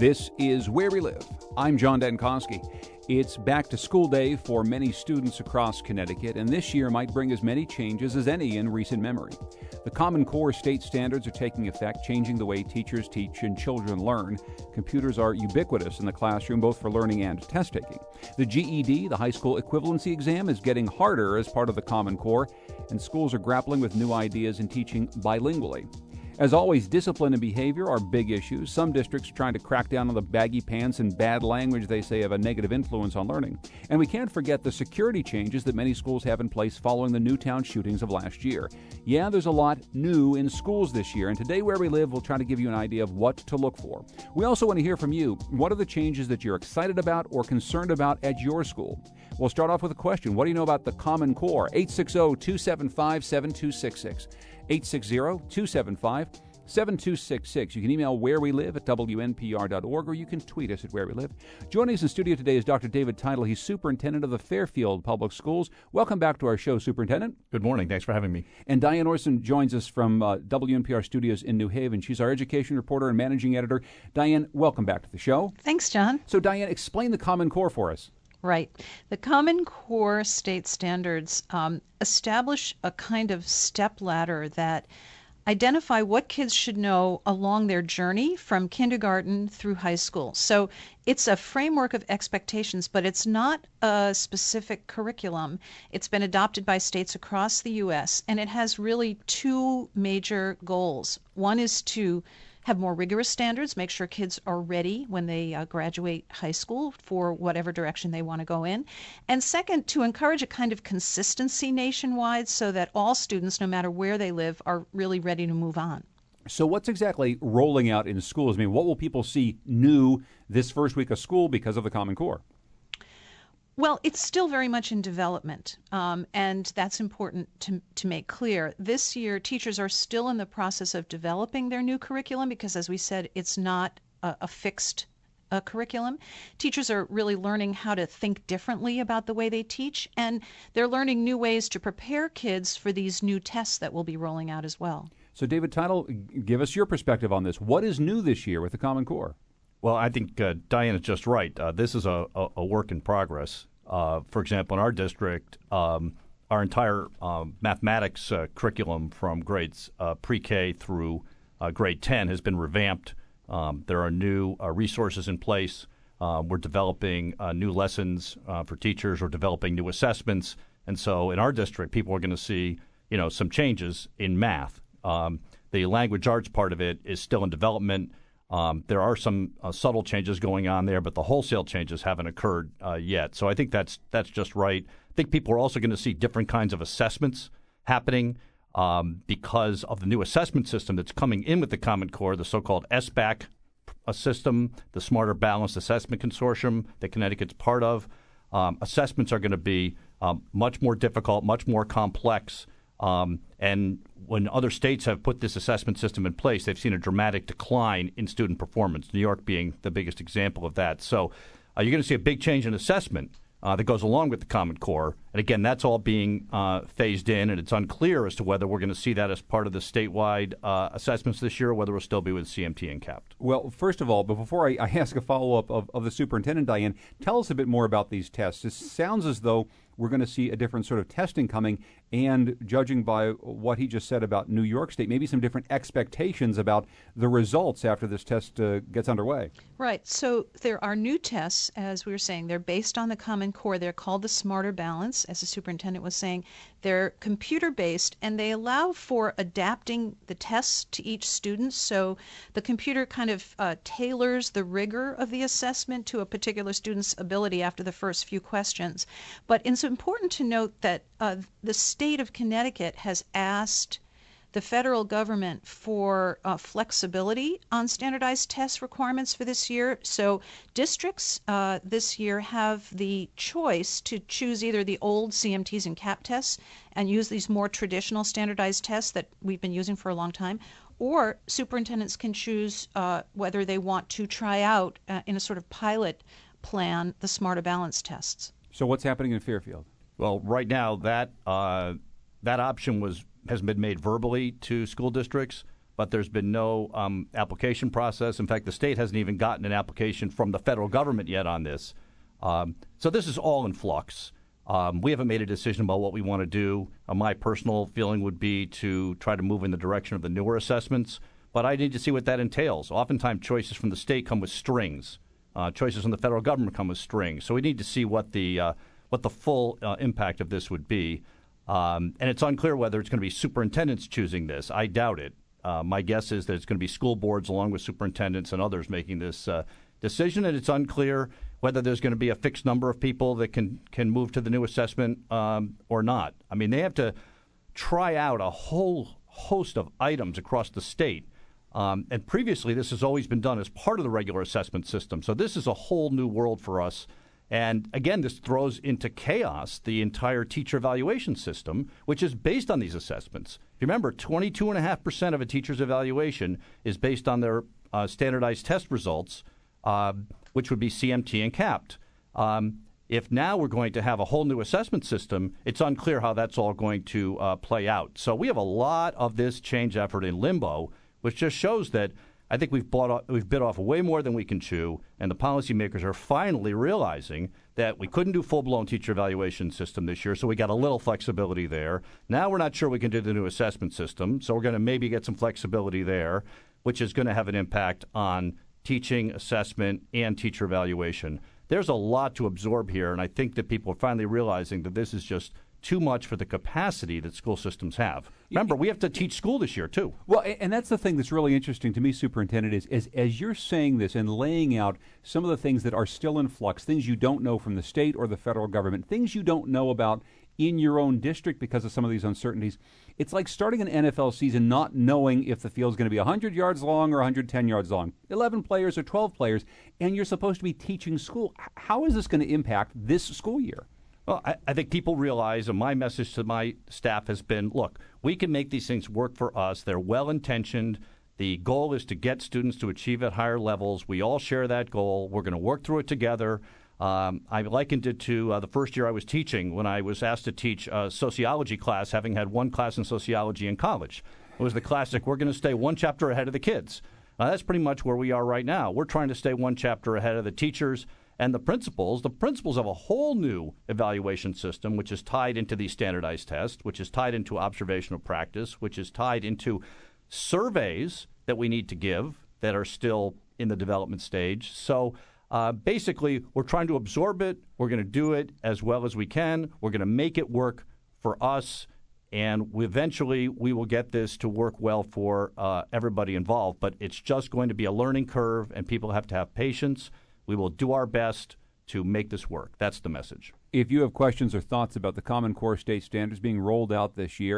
This is Where We Live. I'm John Dankosky. It's back to school day for many students across Connecticut, and this year might bring as many changes as any in recent memory. The Common Core state standards are taking effect, changing the way teachers teach and children learn. Computers are ubiquitous in the classroom, both for learning and test taking. The GED, the high school equivalency exam, is getting harder as part of the Common Core, and schools are grappling with new ideas in teaching bilingually. As always, discipline and behavior are big issues. Some districts trying to crack down on the baggy pants and bad language they say have a negative influence on learning. And we can't forget the security changes that many schools have in place following the Newtown shootings of last year. Yeah, there's a lot new in schools this year, and today Where We Live, we'll try to give you an idea of what to look for. We also want to hear from you. What are the changes that you're excited about or concerned about at your school? We'll start off with a question. What do you know about the Common Core? 860-275-7266. 860-275-7266. You can email wherewelive@wnpr.org, or you can tweet us at Where We Live. Joining us in studio today is Dr. David Teitel. He's superintendent of the Fairfield Public Schools. Welcome back to our show, Superintendent. Good morning. Thanks for having me. And Diane Orson joins us from WNPR Studios in New Haven. She's our education reporter and managing editor. Diane, welcome back to the show. Thanks, John. So, Diane, explain the Common Core for us. Right. The Common Core state standards establish a kind of step ladder that identify what kids should know along their journey from kindergarten through high school. So it's a framework of expectations, but it's not a specific curriculum. It's been adopted by states across the U.S., and it has really two major goals. One is to have more rigorous standards, make sure kids are ready when they graduate high school for whatever direction they want to go in. And second, to encourage a kind of consistency nationwide so that all students, no matter where they live, are really ready to move on. So what's exactly rolling out in schools? I mean, what will people see new this first week of school because of the Common Core? Well, it's still very much in development, and that's important to make clear. This year, teachers are still in the process of developing their new curriculum because, as we said, it's not a fixed curriculum. Teachers are really learning how to think differently about the way they teach, and they're learning new ways to prepare kids for these new tests that we'll be rolling out as well. So, David Teitel, give us your perspective on this. What is new this year with the Common Core? Well, I think Diane is just right. This is a work in progress. For example, in our district, our entire mathematics curriculum from grades pre-K through grade 10 has been revamped. There are new resources in place. We're developing new lessons for teachers. We're developing new assessments. And so in our district, people are going to see, some changes in math. The language arts part of it is still in development. There are some subtle changes going on there, but the wholesale changes haven't occurred yet. So I think that's just right. I think people are also going to see different kinds of assessments happening because of the new assessment system that's coming in with the Common Core, the so-called SBAC system, the Smarter Balanced Assessment Consortium that Connecticut's part of. Assessments are going to be much more difficult, much more complex. And when other states have put this assessment system in place, they've seen a dramatic decline in student performance, New York being the biggest example of that. So you're going to see a big change in assessment that goes along with the Common Core. And again, that's all being phased in, and it's unclear as to whether we're going to see that as part of the statewide assessments this year or whether we'll still be with CMT and CAPT. Well, first of all, but before I ask a follow-up of the superintendent, Diane, tell us a bit more about these tests. It sounds as though we're going to see a different sort of testing coming, and judging by what he just said about New York State, maybe some different expectations about the results after this test gets underway. Right. So there are new tests, as we were saying. They're based on the Common Core. They're called the Smarter Balance, as the superintendent was saying. They're computer-based, and they allow for adapting the tests to each student. So the computer kind of tailors the rigor of the assessment to a particular student's ability after the first few questions. But it's important to note that the state of Connecticut has asked the federal government for flexibility on standardized test requirements for this year. So districts this year have the choice to choose either the old CMTs and CAP tests and use these more traditional standardized tests that we've been using for a long time, or superintendents can choose whether they want to try out in a sort of pilot plan the Smarter Balance tests. So what's happening in Fairfield? Well, right now that option has been made verbally to school districts, but there's been no application process. In fact, the state hasn't even gotten an application from the federal government yet on this. So this is all in flux. We haven't made a decision about what we want to do. My personal feeling would be to try to move in the direction of the newer assessments, but I need to see what that entails. Oftentimes, choices from the state come with strings. Choices from the federal government come with strings. So we need to see what the full impact of this would be. And it's unclear whether it's going to be superintendents choosing this. I doubt it. My guess is that it's going to be school boards along with superintendents and others making this decision, and it's unclear whether there's going to be a fixed number of people that can move to the new assessment or not. I mean, they have to try out a whole host of items across the state. And previously, this has always been done as part of the regular assessment system. So this is a whole new world for us. And again, this throws into chaos the entire teacher evaluation system, which is based on these assessments. If you remember, 22.5% of a teacher's evaluation is based on their standardized test results, which would be CMT and CAPT. If now we're going to have a whole new assessment system, it's unclear how that's all going to play out. So we have a lot of this change effort in limbo, which just shows that I think we've bit off way more than we can chew, and the policymakers are finally realizing that we couldn't do full-blown teacher evaluation system this year, so we got a little flexibility there. Now we're not sure we can do the new assessment system, so we're going to maybe get some flexibility there, which is going to have an impact on teaching, assessment, and teacher evaluation. There's a lot to absorb here, and I think that people are finally realizing that this is just too much for the capacity that school systems have. Remember, we have to teach school this year, too. Well, and that's the thing that's really interesting to me, Superintendent, is as you're saying this and laying out some of the things that are still in flux, things you don't know from the state or the federal government, things you don't know about in your own district because of some of these uncertainties. It's like starting an NFL season not knowing if the field's going to be 100 yards long or 110 yards long, 11 players or 12 players, and you're supposed to be teaching school. How is this going to impact this school year? Well, I think people realize, and my message to my staff has been, look, we can make these things work for us. They're well-intentioned. The goal is to get students to achieve at higher levels. We all share that goal. We're going to work through it together. I likened it to the first year I was teaching when I was asked to teach a sociology class, having had one class in sociology in college. It was the classic, we're going to stay one chapter ahead of the kids. That's pretty much where we are right now. We're trying to stay one chapter ahead of the teachers and the principals. The principals have a whole new evaluation system, which is tied into these standardized tests, which is tied into observational practice, which is tied into surveys that we need to give that are still in the development stage. So basically, we're trying to absorb it. We're going to do it as well as we can. We're going to make it work for us, and eventually we will get this to work well for everybody involved. But it's just going to be a learning curve, and people have to have patience. We will do our best to make this work. That's the message. If you have questions or thoughts about the Common Core state standards being rolled out this year,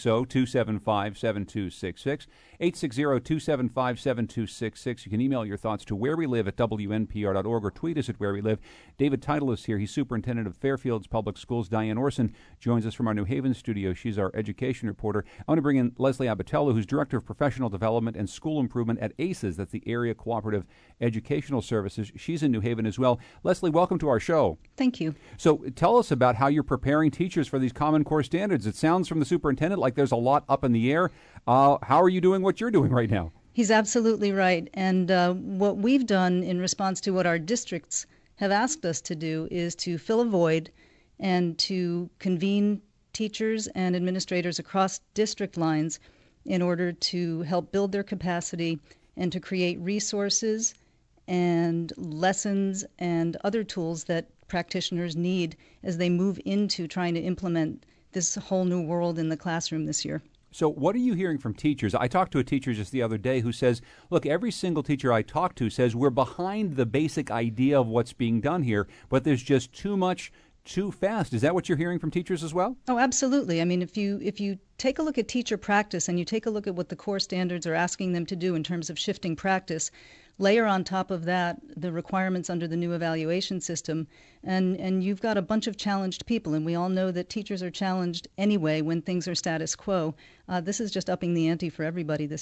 860-275-7266, 860-275-7266. You can email your thoughts to wherewelive@wnpr.org or tweet us at wherewelive. David Teitel is here. He's superintendent of Fairfields Public Schools. Diane Orson joins us from our New Haven studio. She's our education reporter. I want to bring in Leslie Abatello, who's director of professional development and school improvement at ACES. That's the Area Cooperative Educational Services. She's in New Haven as well. Leslie, welcome to our show. Thank you. So tell us about how you're preparing teachers for these Common Core standards. It sounds from the superintendent like there's a lot up in the air. How are you doing what you're doing right now? He's absolutely right. And what we've done in response to what our districts have asked us to do is to fill a void and to convene teachers and administrators across district lines in order to help build their capacity and to create resources and lessons and other tools that practitioners need as they move into trying to implement this whole new world in the classroom this year. So what are you hearing from teachers? I talked to a teacher just the other day who says, look, every single teacher I talk to says we're behind the basic idea of what's being done here, but there's just too much too fast. Is that what you're hearing from teachers as well? Oh, absolutely. I mean, if you take a look at teacher practice and you take a look at what the core standards are asking them to do in terms of shifting practice, layer on top of that the requirements under the new evaluation system, and you've got a bunch of challenged people, and we all know that teachers are challenged anyway when things are status quo. This is just upping the ante for everybody this year.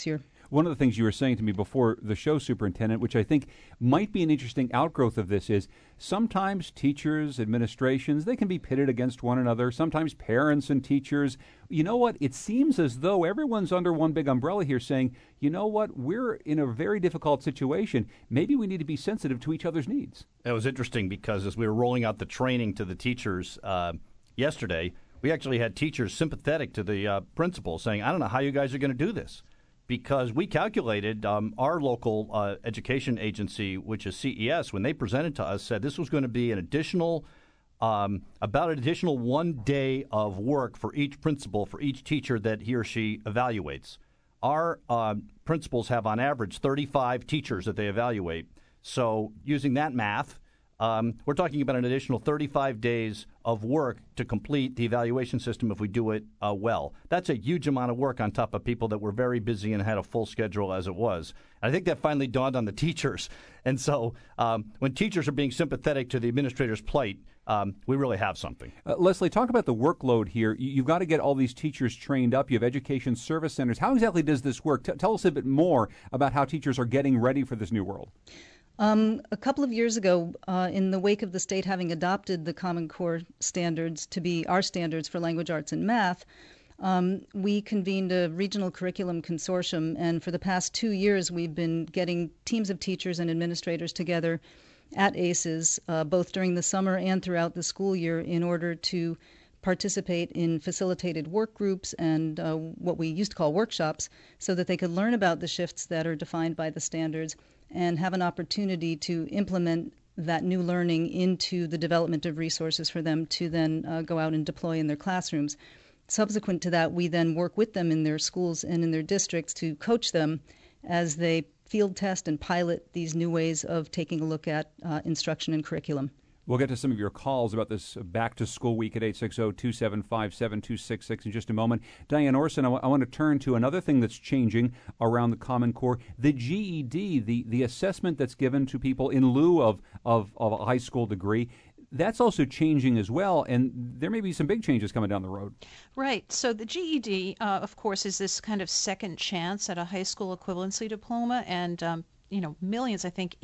One of the things you were saying to me before the show, Superintendent, which I think might be an interesting outgrowth of this, is sometimes teachers, administrations, they can be pitted against one another. Sometimes parents and teachers. You know what? It seems as though everyone's under one big umbrella here saying, you know what? We're in a very difficult situation. Maybe we need to be sensitive to each other's needs. It was interesting because as we were rolling out the training to the teachers yesterday, we actually had teachers sympathetic to the principal saying, I don't know how you guys are going to do this. Because we calculated our local education agency, which is CES, when they presented to us, said this was going to be an additional, about an additional 1 day of work for each principal, for each teacher that he or she evaluates. Our principals have on average 35 teachers that they evaluate. So using that math, we're talking about an additional 35 days of work to complete the evaluation system if we do it well. That's a huge amount of work on top of people that were very busy and had a full schedule as it was. And I think that finally dawned on the teachers. And so when teachers are being sympathetic to the administrator's plight, we really have something. Leslie, talk about the workload here. You've got to get all these teachers trained up. You have education service centers. How exactly does this work? Tell us a bit more about how teachers are getting ready for this new world. A couple of years ago, in the wake of the state having adopted the Common Core standards to be our standards for language arts and math, we convened a regional curriculum consortium, and for the past 2 years we've been getting teams of teachers and administrators together at ACES, both during the summer and throughout the school year, in order to participate in facilitated work groups and what we used to call workshops, so that they could learn about the shifts that are defined by the standards and have an opportunity to implement that new learning into the development of resources for them to then go out and deploy in their classrooms. Subsequent to that, we then work with them in their schools and in their districts to coach them as they field test and pilot these new ways of taking a look at instruction and curriculum. We'll get to some of your calls about this back-to-school week at 860-275-7266 in just a moment. Diane Orson, I want to turn to another thing that's changing around the Common Core, the GED, the assessment that's given to people in lieu of a high school degree. That's also changing as well, and there may be some big changes coming down the road. Right. So the GED, of course, is this kind of second chance at a high school equivalency diploma, and, millions, I think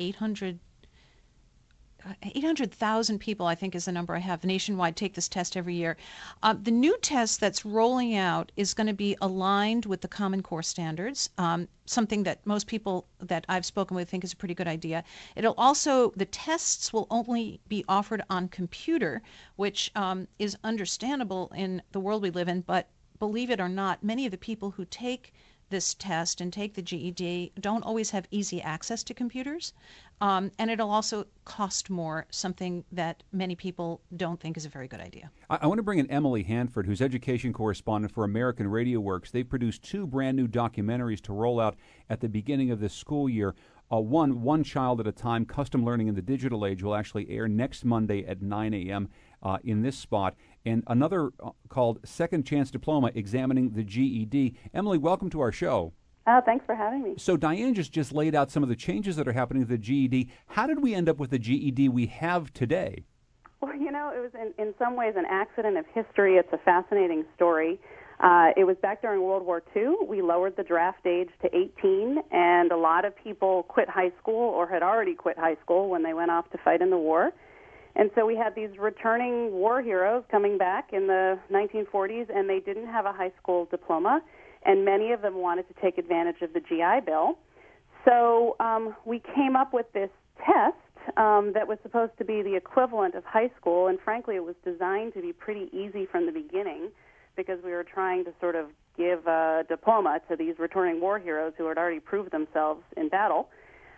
800,000 people, I think is the number I have, nationwide take this test every year. The new test that's rolling out is going to be aligned with the Common Core standards, something that most people that I've spoken with think is a pretty good idea. The tests will only be offered on computer, which is understandable in the world we live in, but believe it or not, many of the people who take this test and take the GED don't always have easy access to computers. And it'll also cost more, something that many people don't think is a very good idea. I want to bring in Emily Hanford, who's education correspondent for American Radio Works. They've produced 2 brand new documentaries to roll out at the beginning of this school year. One Child at a Time, Custom Learning in the Digital Age, will actually air next Monday at 9 a.m. In this spot. And another called Second Chance Diploma, Examining the GED. Emily, welcome to our show. Oh, thanks for having me. So Diane just laid out some of the changes that are happening to the GED. How did we end up with the GED we have today? Well, it was in some ways an accident of history. It's a fascinating story. It was back during World War II. We lowered the draft age to 18, and a lot of people quit high school or had already quit high school when they went off to fight in the war. And so we had these returning war heroes coming back in the 1940s, and they didn't have a high school diploma, and many of them wanted to take advantage of the GI Bill. So we came up with this test that was supposed to be the equivalent of high school, and frankly it was designed to be pretty easy from the beginning because we were trying to sort of give a diploma to these returning war heroes who had already proved themselves in battle.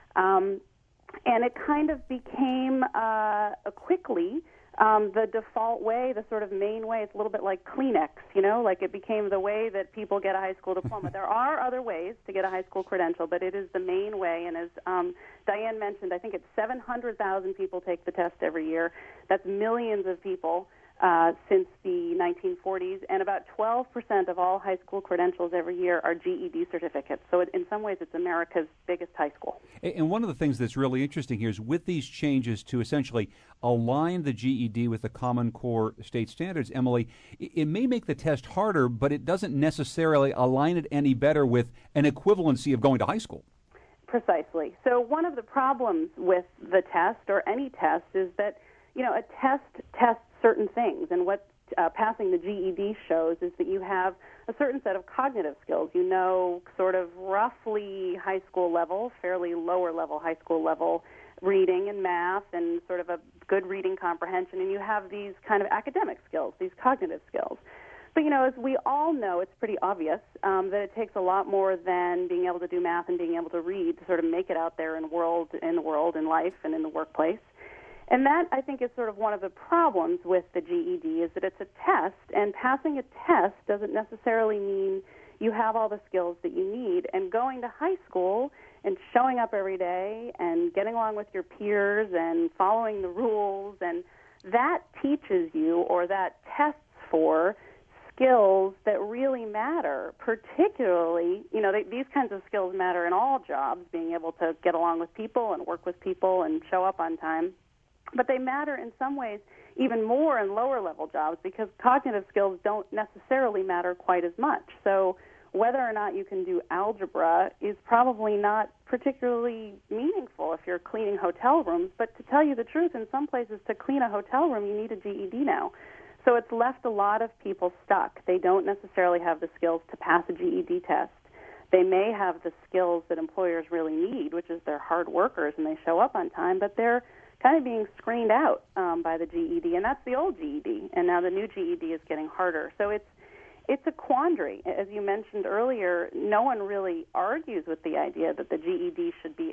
And it kind of became quickly the default way, the sort of main way. It's a little bit like Kleenex, like it became the way that people get a high school diploma. There are other ways to get a high school credential, but it is the main way. And as Diane mentioned, I think it's 700,000 people take the test every year. That's millions of people since the 1940s, and about 12% of all high school credentials every year are GED certificates. So in some ways, it's America's biggest high school. And one of the things that's really interesting here is with these changes to essentially align the GED with the Common Core state standards, Emily, it may make the test harder, but it doesn't necessarily align it any better with an equivalency of going to high school. Precisely. So one of the problems with the test or any test is that, a test tests certain things, and what passing the GED shows is that you have a certain set of cognitive skills. You know, sort of roughly high school level, fairly lower level high school level reading and math and sort of a good reading comprehension, and you have these kind of academic skills, these cognitive skills. But, as we all know, it's pretty obvious that it takes a lot more than being able to do math and being able to read to sort of make it out there in the world, in life, and in the workplace. And that, I think, is sort of one of the problems with the GED, is that it's a test, and passing a test doesn't necessarily mean you have all the skills that you need. And going to high school and showing up every day and getting along with your peers and following the rules, and that teaches you, or that tests for, skills that really matter, particularly, these kinds of skills matter in all jobs, being able to get along with people and work with people and show up on time. But they matter in some ways even more in lower level jobs because cognitive skills don't necessarily matter quite as much. So whether or not you can do algebra is probably not particularly meaningful if you're cleaning hotel rooms. But to tell you the truth, in some places to clean a hotel room, you need a GED now. So it's left a lot of people stuck. They don't necessarily have the skills to pass a GED test. They may have the skills that employers really need, which is they're hard workers and they show up on time, but they're kind of being screened out by the GED, and that's the old GED, and now the new GED is getting harder. So it's a quandary. As you mentioned earlier, no one really argues with the idea that the GED should be,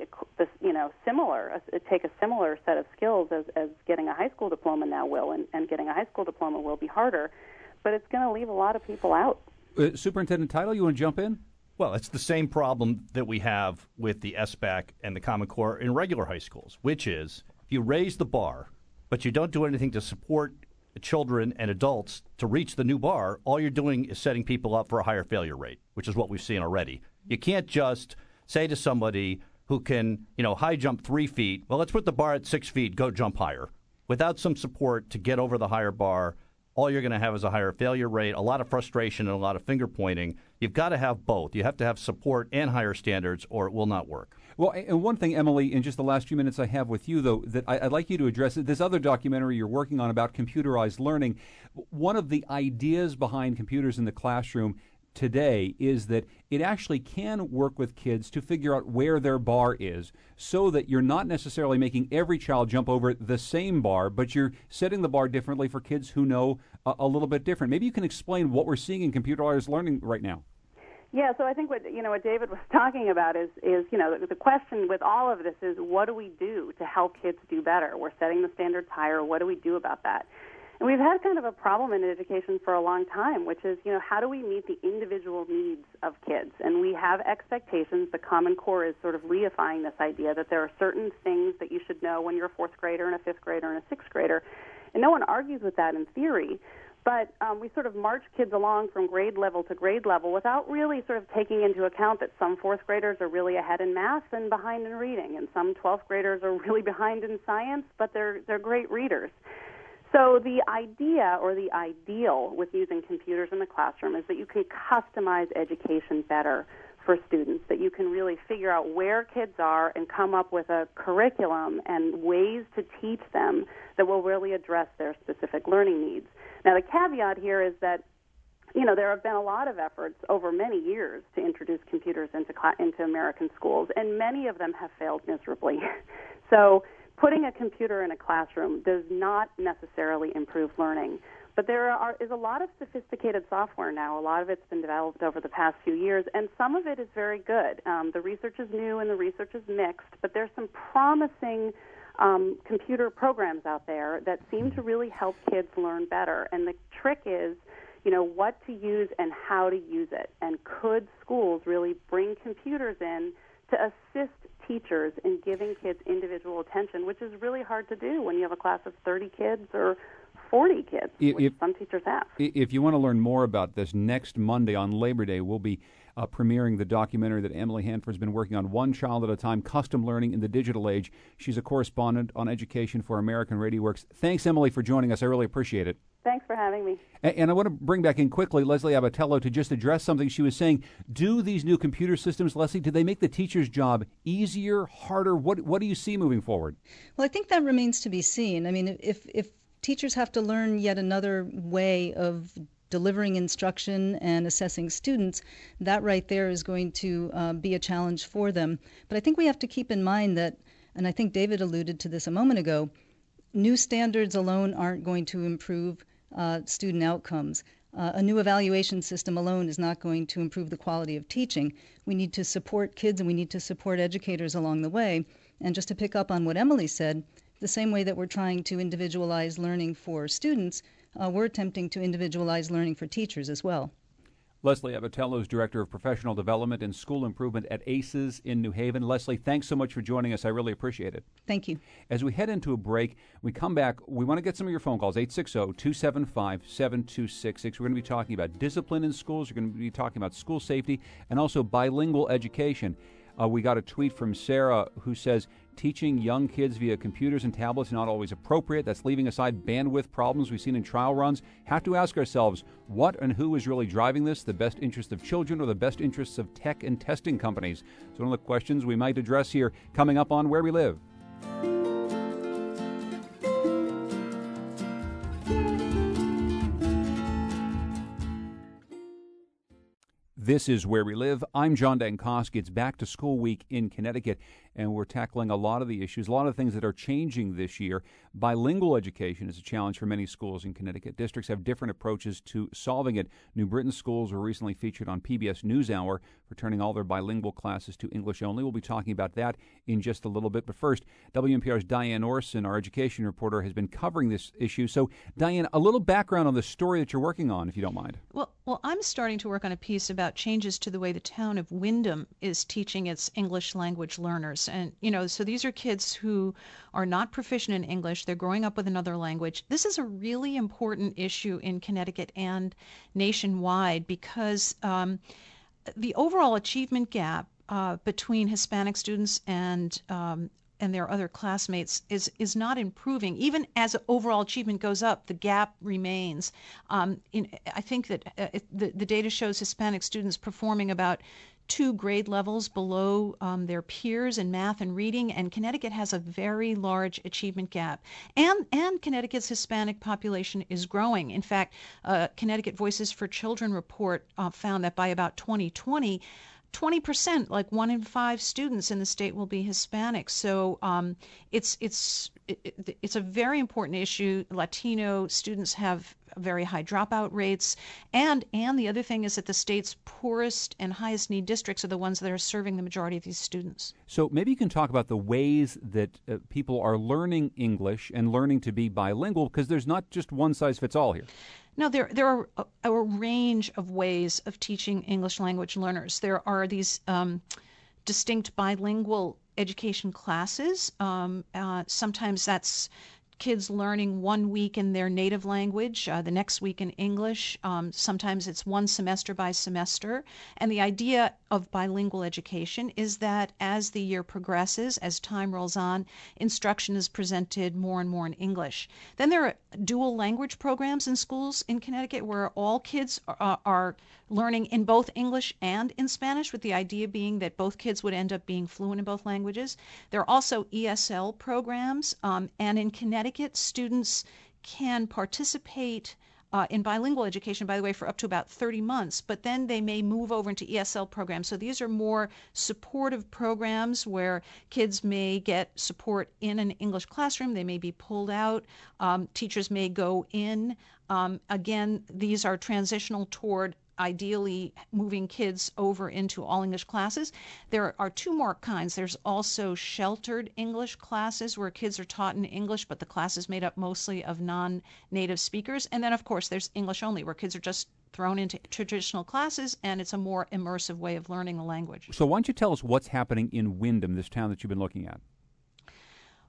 similar, take a similar set of skills as getting a high school diploma now will, and getting a high school diploma will be harder, but it's going to leave a lot of people out. Superintendent Title, you want to jump in? Well, it's the same problem that we have with the SBAC and the Common Core in regular high schools, which is if you raise the bar, but you don't do anything to support children and adults to reach the new bar, all you're doing is setting people up for a higher failure rate, which is what we've seen already. You can't just say to somebody who can, high jump 3 feet, well, let's put the bar at 6 feet, go jump higher. Without some support to get over the higher bar, all you're going to have is a higher failure rate, a lot of frustration, and a lot of finger pointing. You've got to have both. You have to have support and higher standards, or it will not work. Well, and one thing, Emily, in just the last few minutes I have with you, though, that I'd like you to address, this other documentary you're working on about computerized learning. One of the ideas behind computers in the classroom today is that it actually can work with kids to figure out where their bar is so that you're not necessarily making every child jump over the same bar, but you're setting the bar differently for kids who know a little bit different. Maybe you can explain what we're seeing in computerized learning right now. Yeah, so I think what David was talking about is the question with all of this is what do we do to help kids do better? We're setting the standards higher. What do we do about that? And we've had kind of a problem in education for a long time, which is, how do we meet the individual needs of kids? And we have expectations. The Common Core is sort of reifying this idea that there are certain things that you should know when you're a fourth grader and a fifth grader and a sixth grader. And no one argues with that in theory. But we sort of march kids along from grade level to grade level without really sort of taking into account that some fourth graders are really ahead in math and behind in reading, and some 12th graders are really behind in science, but they're great readers. So the idea or the ideal with using computers in the classroom is that you can customize education better for students, that you can really figure out where kids are and come up with a curriculum and ways to teach them that will really address their specific learning needs. Now, the caveat here is that, there have been a lot of efforts over many years to introduce computers into American schools, and many of them have failed miserably. So putting a computer in a classroom does not necessarily improve learning. But there is a lot of sophisticated software now. A lot of it's been developed over the past few years, and some of it is very good. The research is new and the research is mixed, but there's some promising computer programs out there that seem to really help kids learn better. And the trick is, what to use and how to use it. And could schools really bring computers in to assist teachers in giving kids individual attention, which is really hard to do when you have a class of 30 kids or 40 kids, which If some teachers have. If you want to learn more about this, next Monday on Labor Day, we'll be premiering the documentary that Emily Hanford's been working on, One Child at a Time, Custom Learning in the Digital Age. She's a correspondent on education for American Radio Works. Thanks, Emily, for joining us. I really appreciate it. Thanks for having me. And I want to bring back in quickly Leslie Abatello to just address something she was saying. Do these new computer systems, Leslie, do they make the teacher's job easier, harder? What do you see moving forward? Well, I think that remains to be seen. I mean, if teachers have to learn yet another way of delivering instruction and assessing students, that right there is going to be a challenge for them. But I think we have to keep in mind that, and I think David alluded to this a moment ago, new standards alone aren't going to improve student outcomes. A new evaluation system alone is not going to improve the quality of teaching. We need to support kids and we need to support educators along the way. And just to pick up on what Emily said, the same way that we're trying to individualize learning for students, we're attempting to individualize learning for teachers as well. Leslie Abatello is Director of Professional Development and School Improvement at ACES in New Haven. Leslie, thanks so much for joining us. I really appreciate it. Thank you. As we head into a break, we come back, we want to get some of your phone calls, 860-275-7266. We're going to be talking about discipline in schools. We're going to be talking about school safety and also bilingual education. We got a tweet from Sarah who says, teaching young kids via computers and tablets is not always appropriate. That's leaving aside bandwidth problems we've seen in trial runs. Have to ask ourselves, what and who is really driving this? The best interest of children or the best interests of tech and testing companies? It's one of the questions we might address here coming up on Where We Live. This is Where We Live. I'm John Dankosky. It's back to school week in Connecticut, and we're tackling a lot of the issues, a lot of the things that are changing this year. Bilingual education is a challenge for many schools in Connecticut. Districts have different approaches to solving it. New Britain schools were recently featured on PBS NewsHour for turning all their bilingual classes to English only. We'll be talking about that in just a little bit. But first, WNPR's Diane Orson, our education reporter, has been covering this issue. So, Diane, a little background on the story that you're working on, if you don't mind. Well, I'm starting to work on a piece about changes to the way the town of Windham is teaching its English language learners. And, so these are kids who are not proficient in English. They're growing up with another language. This is a really important issue in Connecticut and nationwide because the overall achievement gap between Hispanic students and their other classmates is not improving. Even as overall achievement goes up, the gap remains. I think that the data shows Hispanic students performing about 2 grade levels below their peers in math and reading, and Connecticut has a very large achievement gap. And Connecticut's Hispanic population is growing. In fact, Connecticut Voices for Children report found that by about 2020, 20%, like 1 in 5 students in the state, will be Hispanic. So it's a very important issue. Latino students have very high dropout rates, and the other thing is that the state's poorest and highest need districts are the ones that are serving the majority of these students. So maybe you can talk about the ways that people are learning English and learning to be bilingual, because there's not just one size fits all here. No, there are a range of ways of teaching English language learners. There are these distinct bilingual education classes. Sometimes that's kids learning 1 week in their native language, the next week in English. Sometimes it's 1 semester by semester. And the idea of bilingual education is that as the year progresses, as time rolls on, instruction is presented more and more in English. Then there are dual language programs in schools in Connecticut where all kids are learning in both English and in Spanish, with the idea being that both kids would end up being fluent in both languages. There are also ESL programs, and in Connecticut, students can participate in bilingual education, by the way, for up to about 30 months, but then they may move over into ESL programs. So these are more supportive programs where kids may get support in an English classroom. They may be pulled out. Teachers may go in. Again, these are transitional toward ideally moving kids over into all English classes. There are 2 more kinds. There's also sheltered English classes where kids are taught in English, but the class is made up mostly of non-native speakers. And then, of course, there's English only, where kids are just thrown into traditional classes, and it's a more immersive way of learning the language. So why don't you tell us what's happening in Windham, this town that you've been looking at?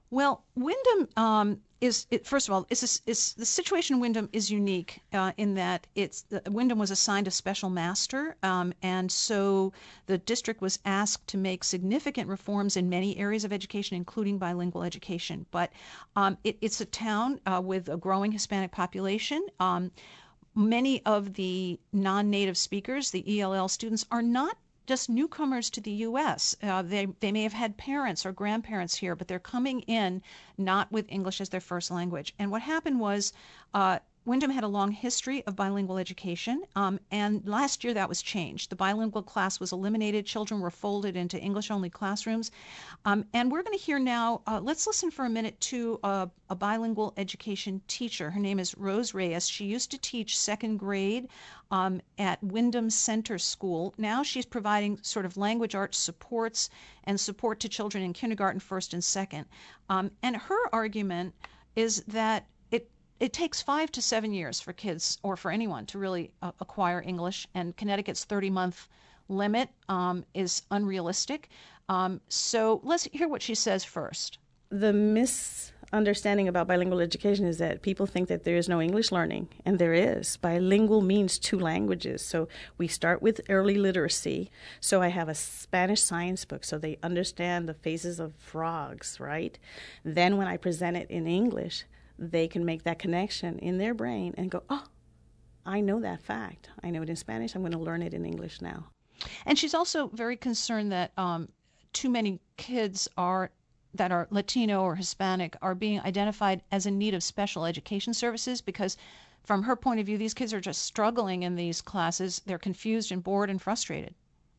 Well, Wyndham first of all, the situation in Wyndham is unique in that Wyndham was assigned a special master, and so the district was asked to make significant reforms in many areas of education, including bilingual education. But it's a town with a growing Hispanic population. Many of the non-native speakers, the ELL students, are not just newcomers to the U.S. They may have had parents or grandparents here, but they're coming in not with English as their first language. And what happened was Wyndham had a long history of bilingual education, and last year that was changed. The bilingual class was eliminated. Children were folded into English-only classrooms. And we're going to hear now, let's listen for a minute to a bilingual education teacher. Her name is Rose Reyes. She used to teach second grade at Wyndham Center School. Now she's providing sort of language arts supports and support to children in kindergarten, first and second. And her argument is that it takes 5 to 7 years for kids or for anyone to really acquire English, and Connecticut's 30-month limit is unrealistic. So let's hear what she says first. The misunderstanding about bilingual education is that people think that there is no English learning, and there is. Bilingual means 2 languages. So we start with early literacy. So I have a Spanish science book so they understand the faces of frogs, right? Then when I present it in English, they can make that connection in their brain and go, oh, I know that fact. I know it in Spanish. I'm going to learn it in English now. And she's also very concerned that too many kids that are Latino or Hispanic are being identified as in need of special education services because from her point of view, these kids are just struggling in these classes. They're confused and bored and frustrated.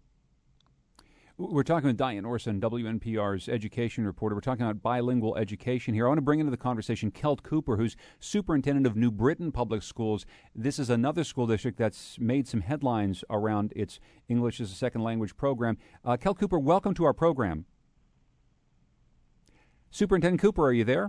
We're talking with Diane Orson, WNPR's education reporter. We're talking about bilingual education here. I want to bring into the conversation Kelt Cooper, who's superintendent of New Britain Public Schools. This is another school district that's made some headlines around its English as a second language program. Kelt Cooper, welcome to our program. Superintendent Cooper, are you there?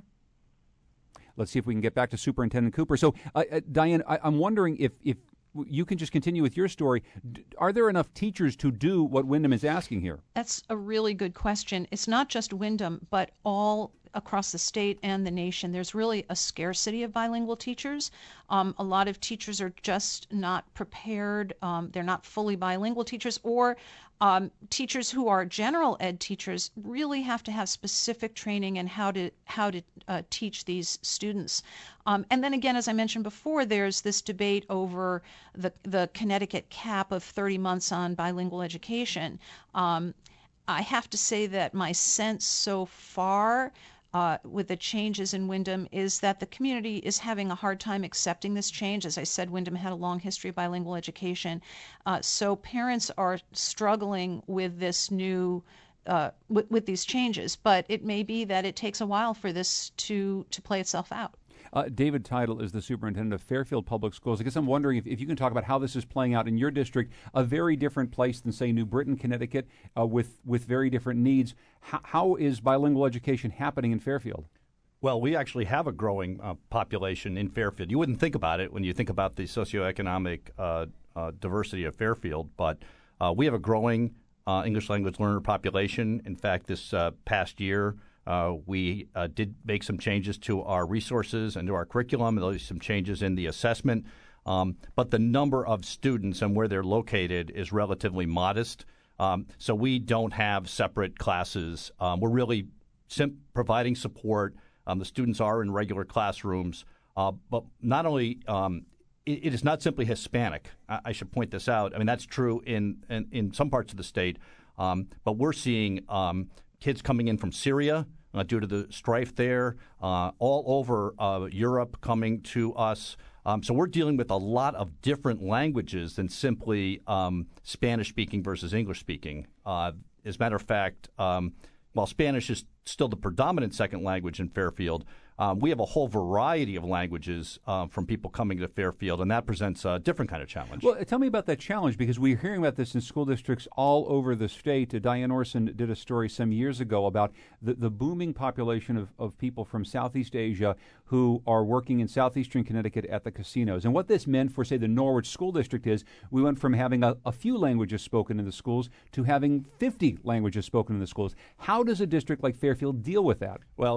Let's see if we can get back to Superintendent Cooper. So, Diane, I'm wondering if you can just continue with your story. Are there enough teachers to do what Wyndham is asking here? That's a really good question. It's not just Wyndham, but all across the state and the nation. There's really a scarcity of bilingual teachers. A lot of teachers are just not prepared. They're not fully bilingual teachers, or teachers who are general ed teachers really have to have specific training in how to teach these students. And then again, as I mentioned before, there's this debate over the Connecticut cap of 30 months on bilingual education. I have to say that my sense so far with the changes in Wyndham is that the community is having a hard time accepting this change. As I said, Wyndham had a long history of bilingual education. So parents are struggling with this new with these changes, but it may be that it takes a while for this to play itself out. David Title is the superintendent of Fairfield Public Schools. I guess I'm wondering if you can talk about how this is playing out in your district, a very different place than, say, New Britain, Connecticut, with very different needs. How is bilingual education happening in Fairfield? Well, we actually have a growing population in Fairfield. You wouldn't think about it when you think about the socioeconomic diversity of Fairfield, but we have a growing English language learner population. In fact, this past year, we did make some changes to our resources and to our curriculum, and some changes in the assessment. But the number of students and where they're located is relatively modest. So we don't have separate classes. We're really providing support. The students are in regular classrooms. But not only it is not simply Hispanic. I should point this out. I mean, that's true in some parts of the state. But we're seeing kids coming in from Syria due to the strife there, all over Europe coming to us. So we're dealing with a lot of different languages than simply Spanish-speaking versus English-speaking. As a matter of fact, while Spanish is still the predominant second language in Fairfield, we have a whole variety of languages from people coming to Fairfield, and that presents a different kind of challenge. Well, tell me about that challenge, because we're hearing about this in school districts all over the state. Diane Orson did a story some years ago about the booming population of people from Southeast Asia who are working in southeastern Connecticut at the casinos. And what this meant for, say, the Norwich School District is we went from having a few languages spoken in the schools to having 50 languages spoken in the schools. How does a district like Fairfield deal with that? Well,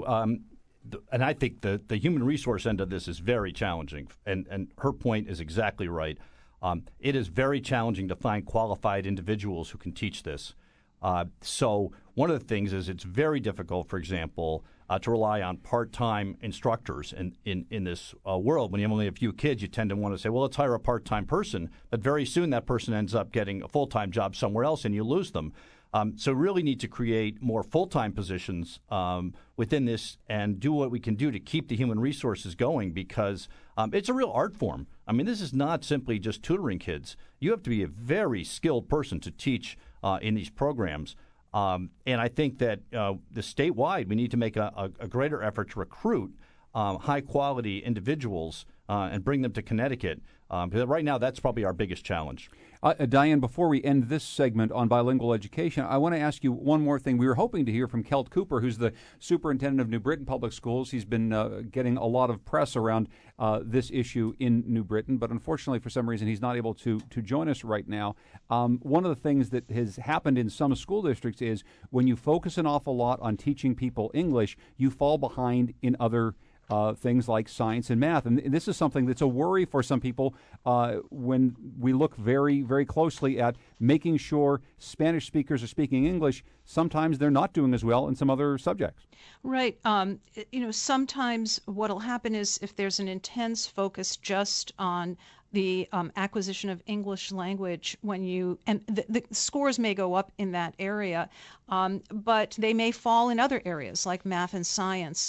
and I think the human resource end of this is very challenging, and her point is exactly right. It is very challenging to find qualified individuals who can teach this. So one of the things is it's very difficult, for example, to rely on part-time instructors in this world. When you only have a few kids, you tend to want to say, well, let's hire a part-time person. But very soon that person ends up getting a full-time job somewhere else, and you lose them. So really need to create more full-time positions within this and do what we can do to keep the human resources going, because it's a real art form. I mean, this is not simply just tutoring kids. You have to be a very skilled person to teach in these programs. And I think that the statewide, we need to make a greater effort to recruit high-quality individuals and bring them to Connecticut. Because right now, that's probably our biggest challenge. Diane, before we end this segment on bilingual education, I want to ask you one more thing. We were hoping to hear from Kelt Cooper, who's the superintendent of New Britain Public Schools. He's been getting a lot of press around this issue in New Britain, but unfortunately, for some reason, he's not able to join us right now. One of the things that has happened in some school districts is when you focus an awful lot on teaching people English, you fall behind in other things like science and math. And this is something that's a worry for some people when we look very, very closely at making sure Spanish speakers are speaking English. Sometimes they're not doing as well in some other subjects. Right. Sometimes what will happen is if there's an intense focus just on the acquisition of English language, the scores may go up in that area, but they may fall in other areas like math and science.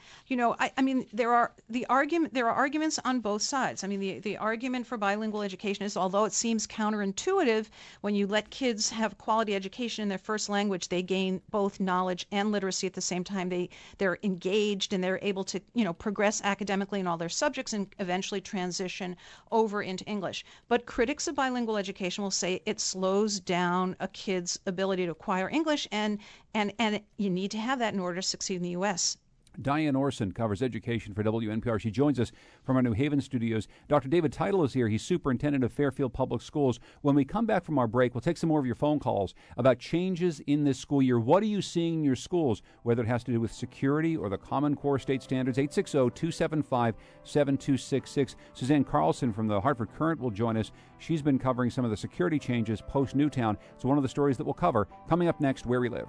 There are arguments on both sides. I mean, the argument for bilingual education is, although it seems counterintuitive, when you let kids have quality education in their first language, they gain both knowledge and literacy at the same time. They're engaged and they're able to progress academically in all their subjects and eventually transition over into English. But critics of bilingual education will say it slows down a kid's ability to acquire English, and you need to have that in order to succeed in the U.S. Diane Orson covers education for WNPR. She joins us from our New Haven studios. Dr. David Title is here. He's superintendent of Fairfield Public Schools. When we come back from our break, we'll take some more of your phone calls about changes in this school year. What are you seeing in your schools, whether it has to do with security or the Common Core state standards? 860-275-7266. Suzanne Carlson from the Hartford Courant will join us. She's been covering some of the security changes post-Newtown. It's one of the stories that we'll cover coming up next, Where We Live.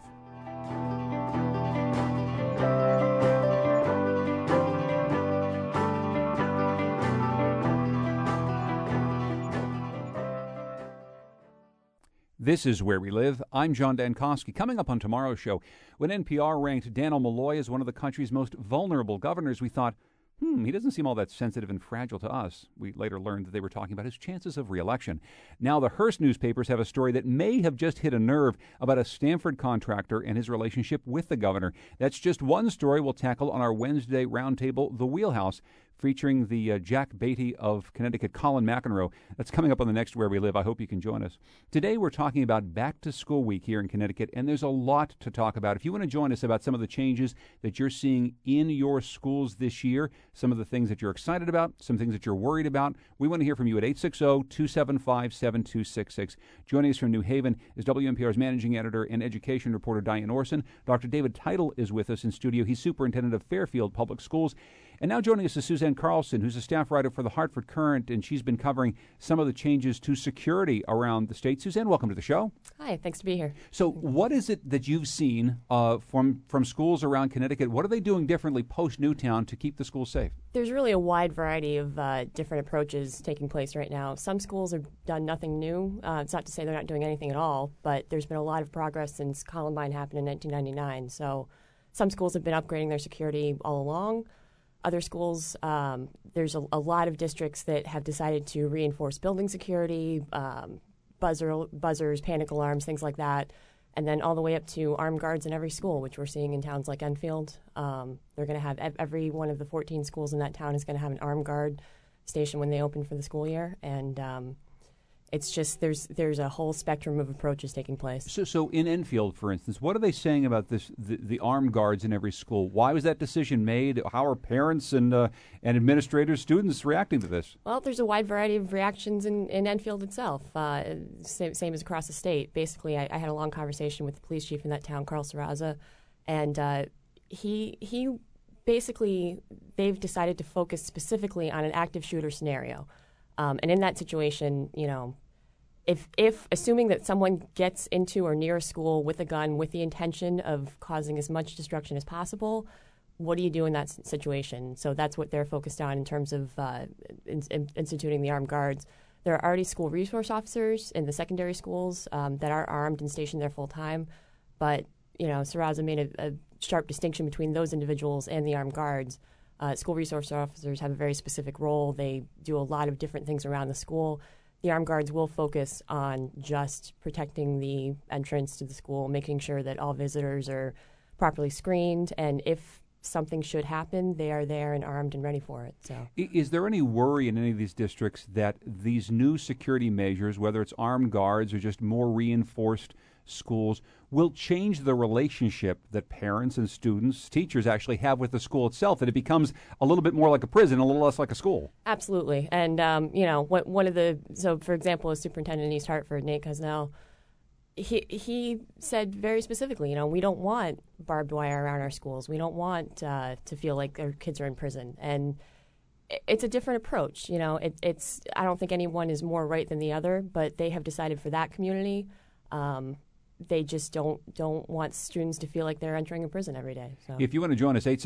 This is Where We Live. I'm John Dankosky. Coming up on tomorrow's show, when NPR ranked Dannel Malloy as one of the country's most vulnerable governors, we thought, he doesn't seem all that sensitive and fragile to us. We later learned that they were talking about his chances of re-election. Now the Hearst newspapers have a story that may have just hit a nerve about a Stanford contractor and his relationship with the governor. That's just one story we'll tackle on our Wednesday roundtable, The Wheelhouse, featuring the Jack Beatty of Connecticut, Colin McEnroe. That's coming up on the next Where We Live. I hope you can join us. Today we're talking about Back to School Week here in Connecticut, and there's a lot to talk about. If you want to join us about some of the changes that you're seeing in your schools this year, some of the things that you're excited about, some things that you're worried about, we want to hear from you at 860-275-7266. Joining us from New Haven is WNPR's managing editor and education reporter Diane Orson. Dr. David Title is with us in studio. He's superintendent of Fairfield Public Schools. And now joining us is Suzanne Carlson, who's a staff writer for the Hartford Courant, and she's been covering some of the changes to security around the state. Suzanne, welcome to the show. Hi, thanks to be here. So what is it that you've seen from schools around Connecticut? What are they doing differently post-Newtown to keep the schools safe? There's really a wide variety of different approaches taking place right now. Some schools have done nothing new. It's not to say they're not doing anything at all, but there's been a lot of progress since Columbine happened in 1999. So some schools have been upgrading their security all along. Other schools, there's a lot of districts that have decided to reinforce building security, buzzers, panic alarms, things like that. and then all the way up to armed guards in every school, which we're seeing in towns like Enfield. They're going to have every one of the 14 schools in that town is going to have an armed guard station when they open for the school year, and it's just there's a whole spectrum of approaches taking place. So in Enfield, for instance, what are they saying about this? The armed guards in every school. Why was that decision made? How are parents and administrators, students reacting to this? Well, there's a wide variety of reactions in Enfield itself. Same as across the state. Basically, I had a long conversation with the police chief in that town, Carl Serraza, and he basically they've decided to focus specifically on an active shooter scenario, and in that situation, If assuming that someone gets into or near a school with a gun with the intention of causing as much destruction as possible, what do you do in that situation? So that's what they're focused on in terms of instituting the armed guards. There are already school resource officers in the secondary schools that are armed and stationed there full time, but Serraza made a sharp distinction between those individuals and the armed guards. School resource officers have a very specific role. They do a lot of different things around the school. The armed guards will focus on just protecting the entrance to the school, making sure that all visitors are properly screened, and if something should happen, they are there and armed and ready for it. So, is there any worry in any of these districts that these new security measures, whether it's armed guards or just more reinforced schools, will change the relationship that parents and students, teachers actually have with the school itself, that it becomes a little bit more like a prison, a little less like a school? Absolutely. And, so for example, as superintendent in East Hartford, Nate Cosnell, he said very specifically, we don't want barbed wire around our schools. We don't want to feel like our kids are in prison. And it's a different approach. It's I don't think anyone is more right than the other, but they have decided for that community, they just don't want students to feel like they're entering a prison every day. So. If you want to join us,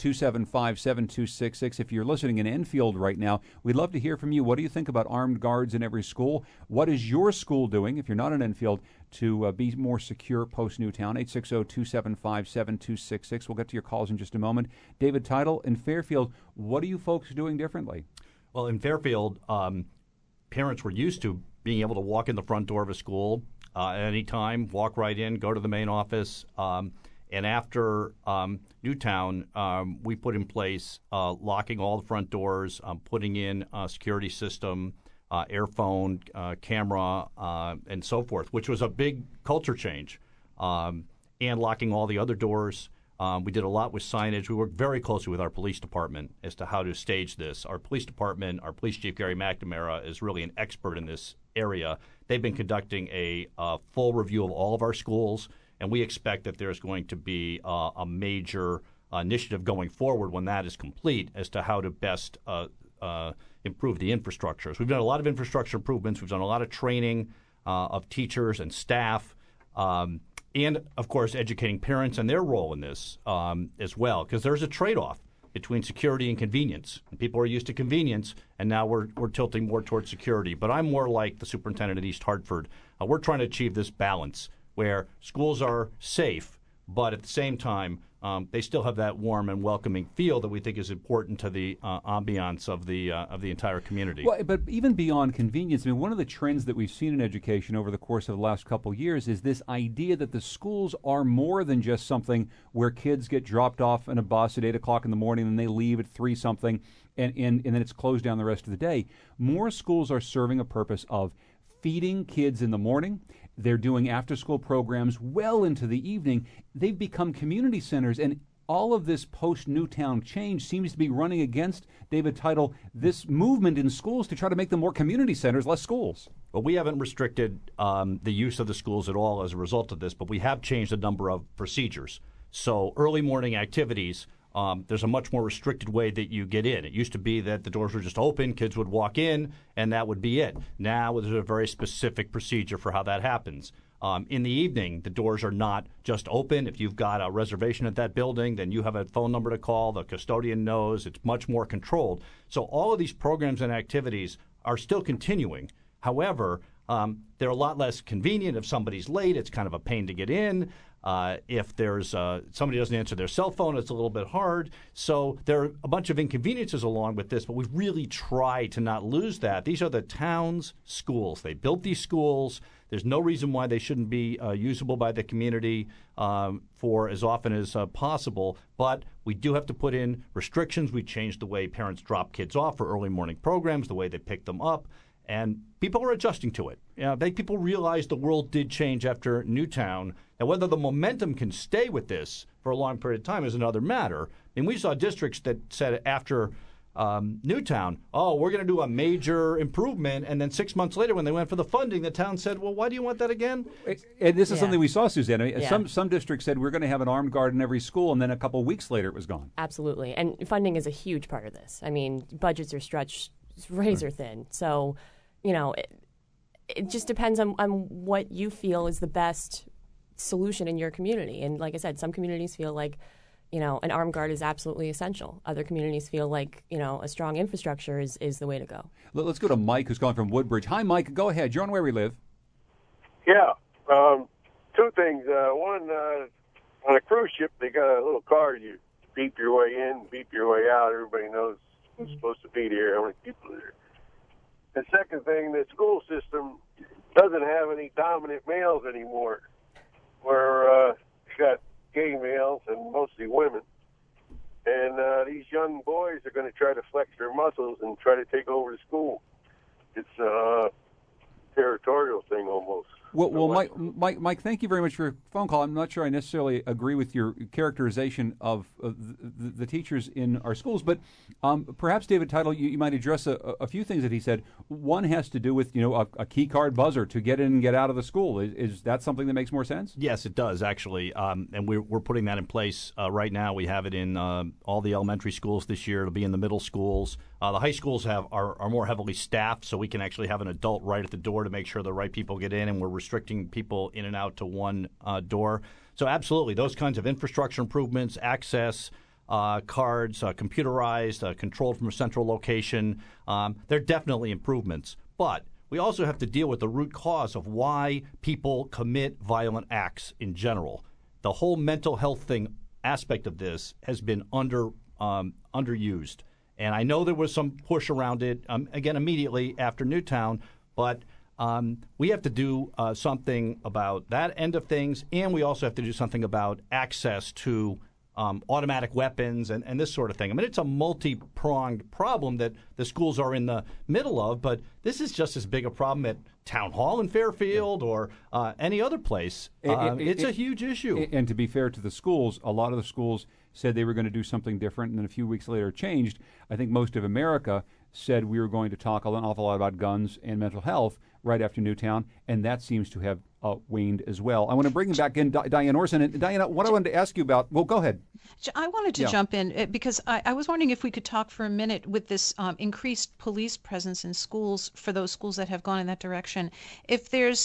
860-275-7266. If you're listening in Enfield right now, we'd love to hear from you. What do you think about armed guards in every school? What is your school doing, if you're not in Enfield, to be more secure post-Newtown? 860-275-7266. We'll get to your calls in just a moment. David Title, in Fairfield, what are you folks doing differently? Well, in Fairfield, parents were used to being able to walk in the front door of a school at any time, walk right in, go to the main office. And after Newtown, we put in place locking all the front doors, putting in a security system, earphone, camera, and so forth, which was a big culture change, and locking all the other doors. We did a lot with signage. We worked very closely with our police department as to how to stage this. Our police department, our police chief, Gary McNamara, is really an expert in this area. They've been conducting a full review of all of our schools, and we expect that there's going to be a major initiative going forward when that is complete as to how to best improve the infrastructure. So we've done a lot of infrastructure improvements. We've done a lot of training of teachers and staff. And, of course, educating parents and their role in this as well, because there's a trade-off between security and convenience. And people are used to convenience, and now we're tilting more towards security. But I'm more like the superintendent at East Hartford. We're trying to achieve this balance where schools are safe, but at the same time, they still have that warm and welcoming feel that we think is important to the ambiance of the entire community. Well, but even beyond convenience, one of the trends that we've seen in education over the course of the last couple of years is this idea that the schools are more than just something where kids get dropped off in a bus at 8 o'clock in the morning and they leave at 3 something, and then it's closed down the rest of the day. More schools are serving a purpose of feeding kids in the morning. They're doing after-school programs well into the evening. They've become community centers, and all of this post-Newtown change seems to be running against, David Title, this movement in schools to try to make them more community centers, less schools. Well, we haven't restricted the use of the schools at all as a result of this, but we have changed a number of procedures. So early morning activities, there's a much more restricted way that you get in. It used to be that the doors were just open, kids would walk in, and that would be it. Now there's a very specific procedure for how that happens. In the evening, the doors are not just open. If you've got a reservation at that building, then you have a phone number to call. The custodian knows. It's much more controlled. So all of these programs and activities are still continuing. However, they're a lot less convenient. If somebody's late, it's kind of a pain to get in. If there's somebody doesn't answer their cell phone, it's a little bit hard. So there are a bunch of inconveniences along with this, but we really try to not lose that. These are the town's schools. They built these schools. There's no reason why they shouldn't be usable by the community for as often as possible. But we do have to put in restrictions. We changed the way parents drop kids off for early morning programs, the way they pick them up. And people are adjusting to it. People realize the world did change after Newtown. Now, whether the momentum can stay with this for a long period of time is another matter. And we saw districts that said after Newtown, we're going to do a major improvement. And then 6 months later, when they went for the funding, the town said, well, why do you want that again? And this is something we saw, Suzanne. Some districts said we're going to have an armed guard in every school, and then a couple of weeks later it was gone. Absolutely. And funding is a huge part of this. I mean, budgets are stretched razor thin. So, it just depends on what you feel is the best solution in your community. And like I said, some communities feel like, an armed guard is absolutely essential. Other communities feel like, a strong infrastructure is the way to go. Let's go to Mike, who's calling from Woodbridge. Hi, Mike. Go ahead. You're on Where We Live. Yeah. Two things. One, on a cruise ship, they got a little card. You beep your way in, beep your way out. Everybody knows who's supposed to be there, how many people are there. The second thing, the school system doesn't have any dominant males anymore. Where you got gay males and mostly women. And these young boys are going to try to flex their muscles and try to take over the school. It's a territorial thing almost. Well, Mike, thank you very much for your phone call. I'm not sure I necessarily agree with your characterization of the teachers in our schools, but perhaps, David Title, you might address a few things that he said. One has to do with, a key card buzzer to get in and get out of the school. Is that something that makes more sense? Yes, it does, actually, and we're putting that in place right now. We have it in all the elementary schools this year. It'll be in the middle schools. The high schools are more heavily staffed, so we can actually have an adult right at the door to make sure the right people get in, and we're restricting people in and out to one door. So absolutely, those kinds of infrastructure improvements, access, cards, computerized, controlled from a central location, they're definitely improvements. But we also have to deal with the root cause of why people commit violent acts in general. The whole mental health aspect of this has been underused. And I know there was some push around it, again, immediately after Newtown, but we have to do something about that end of things, and we also have to do something about access to automatic weapons and this sort of thing. I mean, it's a multi-pronged problem that the schools are in the middle of, but this is just as big a problem at Town Hall in Fairfield or any other place. It's a huge issue. And to be fair to the schools, a lot of the schools said they were going to do something different, and then a few weeks later changed. I think most of America said we were going to talk an awful lot about guns and mental health right after Newtown, and that seems to have waned as well. I want to bring back in Diane Orson. And Diana, what I wanted to ask you about, well, go ahead. I wanted to jump in because I was wondering if we could talk for a minute with this increased police presence in schools for those schools that have gone in that direction. If there's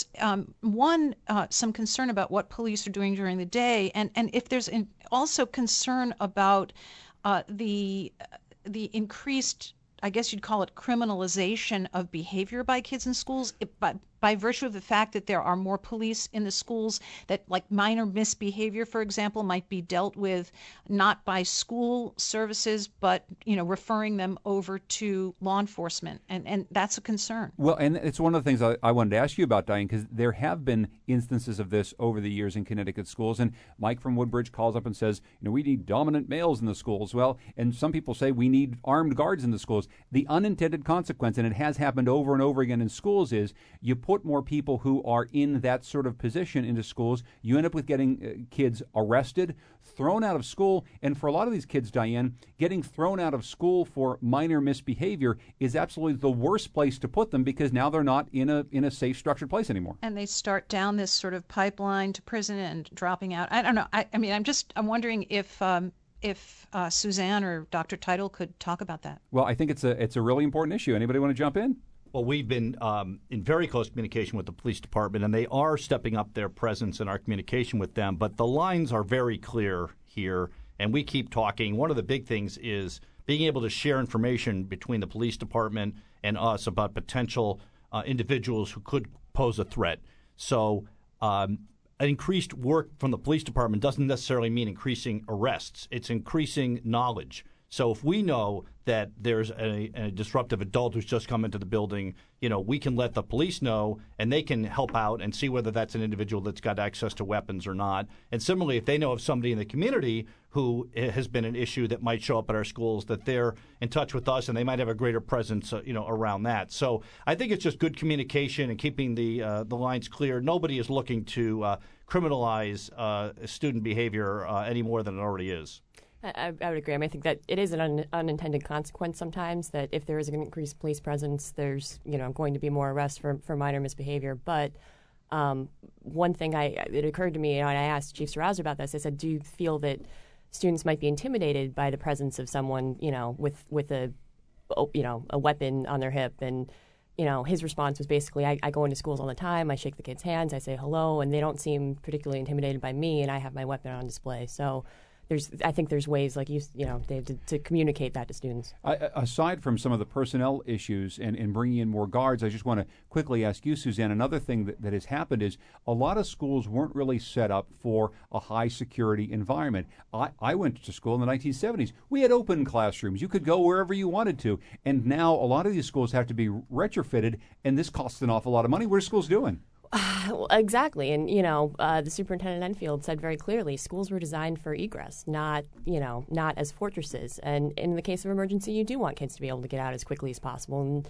some concern about what police are doing during the day, and if there's also concern about the increased, I guess you'd call it, criminalization of behavior by kids in schools, by virtue of the fact that there are more police in the schools, that like minor misbehavior, for example, might be dealt with not by school services, but referring them over to law enforcement, and that's a concern. Well, and it's one of the things I wanted to ask you about, Diane, because there have been instances of this over the years in Connecticut schools, and Mike from Woodbridge calls up and says, we need dominant males in the schools. Well, and some people say we need armed guards in the schools. The unintended consequence, and it has happened over and over again in schools, is you put more people who are in that sort of position into schools, you end up with getting kids arrested, thrown out of school, and for a lot of these kids, Diane, getting thrown out of school for minor misbehavior is absolutely the worst place to put them, because now they're not in a safe, structured place anymore. And they start down this sort of pipeline to prison and dropping out. I don't know. I'm wondering if Suzanne or Dr. Title could talk about that. Well, I think it's a really important issue. Anybody want to jump in? Well, we've been in very close communication with the police department, and they are stepping up their presence in our communication with them. But the lines are very clear here, and we keep talking. One of the big things is being able to share information between the police department and us about potential individuals who could pose a threat. So increased work from the police department doesn't necessarily mean increasing arrests. It's increasing knowledge. So if we know that there's a disruptive adult who's just come into the building, we can let the police know, and they can help out and see whether that's an individual that's got access to weapons or not. And similarly, if they know of somebody in the community who has been an issue that might show up at our schools, that they're in touch with us, and they might have a greater presence, around that. So I think it's just good communication and keeping the lines clear. Nobody is looking to criminalize student behavior any more than it already is. I would agree. I mean, I think that it is an unintended consequence sometimes that if there is an increased police presence, there's going to be more arrests for minor misbehavior. But one thing it occurred to me, and I asked Chief Serrazzo about this. I said, do you feel that students might be intimidated by the presence of someone with a weapon on their hip? And his response was basically, I go into schools all the time. I shake the kids' hands. I say hello, and they don't seem particularly intimidated by me, and I have my weapon on display. So I think there's ways, like Dave, to communicate that to students. Aside from some of the personnel issues and bringing in more guards, I just want to quickly ask you, Suzanne, another thing that has happened is a lot of schools weren't really set up for a high-security environment. I went to school in the 1970s. We had open classrooms. You could go wherever you wanted to. And now a lot of these schools have to be retrofitted, and this costs an awful lot of money. What are schools doing? Exactly. And, the superintendent Enfield said very clearly, schools were designed for egress, not as fortresses. And in the case of emergency, you do want kids to be able to get out as quickly as possible. And,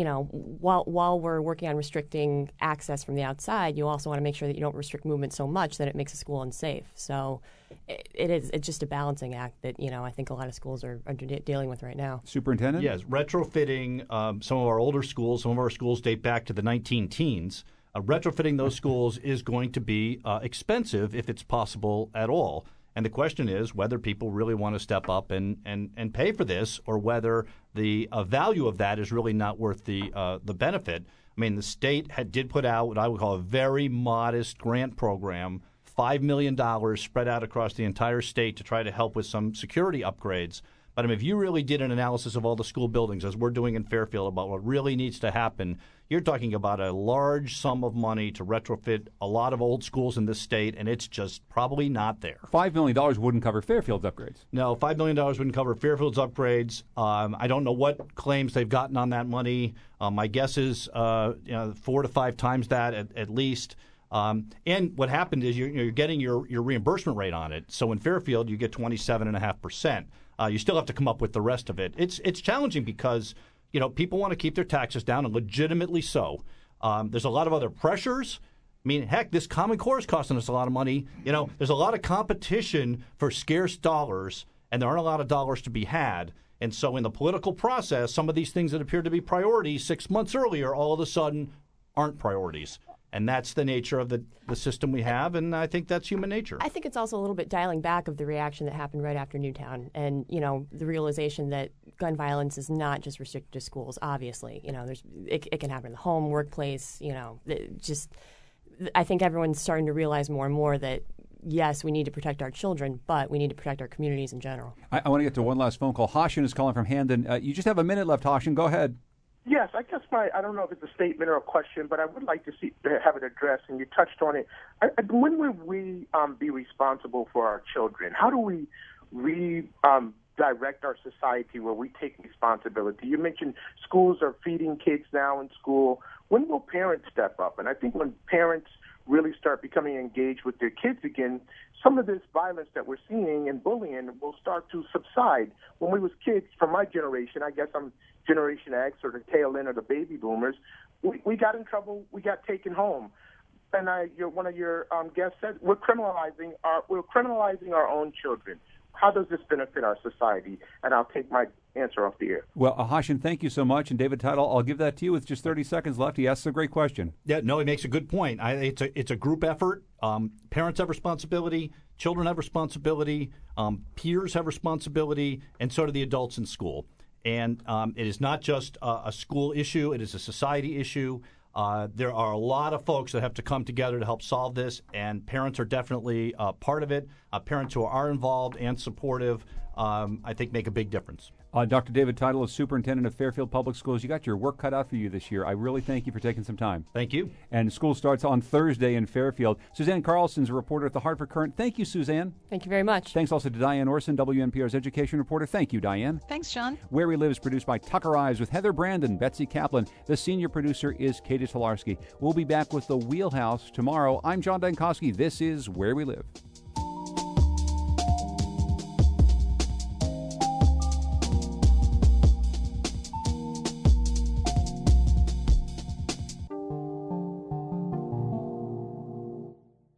while we're working on restricting access from the outside, you also want to make sure that you don't restrict movement so much that it makes a school unsafe. So it's just a balancing act that, I think a lot of schools are dealing with right now. Superintendent? Yes, retrofitting some of our older schools. Some of our schools date back to the 19-teens. Retrofitting those schools is going to be expensive if it's possible at all. And the question is whether people really want to step up and pay for this, or whether the value of that is really not worth the benefit. I mean, the state did put out what I would call a very modest grant program, $5 million spread out across the entire state to try to help with some security upgrades. But if you really did an analysis of all the school buildings, as we're doing in Fairfield, about what really needs to happen, you're talking about a large sum of money to retrofit a lot of old schools in this state, and it's just probably not there. $5 million wouldn't cover Fairfield's upgrades. No, $5 million wouldn't cover Fairfield's upgrades. I don't know what claims they've gotten on that money. My guess is 4 to 5 times that at least. And what happened is you're getting your reimbursement rate on it. So in Fairfield, you get 27.5%. You still have to come up with the rest of it. It's challenging because people want to keep their taxes down, and legitimately so. There's a lot of other pressures. I mean, heck, this Common Core is costing us a lot of money. There's a lot of competition for scarce dollars, and there aren't a lot of dollars to be had. And so in the political process, some of these things that appeared to be priorities 6 months earlier all of a sudden aren't priorities. And that's the nature of the system we have, and I think that's human nature. I think it's also a little bit dialing back of the reaction that happened right after Newtown, and the realization that gun violence is not just restricted to schools. Obviously, it can happen in the home, workplace. I think everyone's starting to realize more and more that yes, we need to protect our children, but we need to protect our communities in general. I want to get to one last phone call. Hashin is calling from Hamden. You just have a minute left, Hashin. Go ahead. Yes, I guess I don't know if it's a statement or a question, but I would like to have it addressed, and you touched on it. When will we be responsible for our children? How do we direct our society where we take responsibility? You mentioned schools are feeding kids now in school. When will parents step up? And I think when parents really start becoming engaged with their kids again, some of this violence that we're seeing and bullying will start to subside. When we was kids, from my generation, I guess I'm Generation X or the tail end of the baby boomers, we got in trouble, we got taken home. And one of your guests said we're criminalizing our own children. How does this benefit our society? And I'll take my answer off the air. Well, Hashin, thank you so much. And David Title, I'll give that to you with just 30 seconds left. He asks a great question. Yeah, no, he makes a good point. It's a group effort. Parents have responsibility. Children have responsibility. Peers have responsibility. And so do the adults in school. And it is not just a school issue. It is a society issue. There are a lot of folks that have to come together to help solve this, and parents are definitely part of it. Parents who are involved and supportive I think make a big difference. Dr. David Title is Superintendent of Fairfield Public Schools. You got your work cut out for you this year. I really thank you for taking some time. Thank you. And school starts on Thursday in Fairfield. Suzanne Carlson's a reporter at the Hartford Courant. Thank you, Suzanne. Thank you very much. Thanks also to Diane Orson, WNPR's education reporter. Thank you, Diane. Thanks, John. Where We Live is produced by Tucker Ives with Heather Brandon, Betsy Kaplan. The senior producer is Katie Tolarski. We'll be back with The Wheelhouse tomorrow. I'm John Dankosky. This is Where We Live.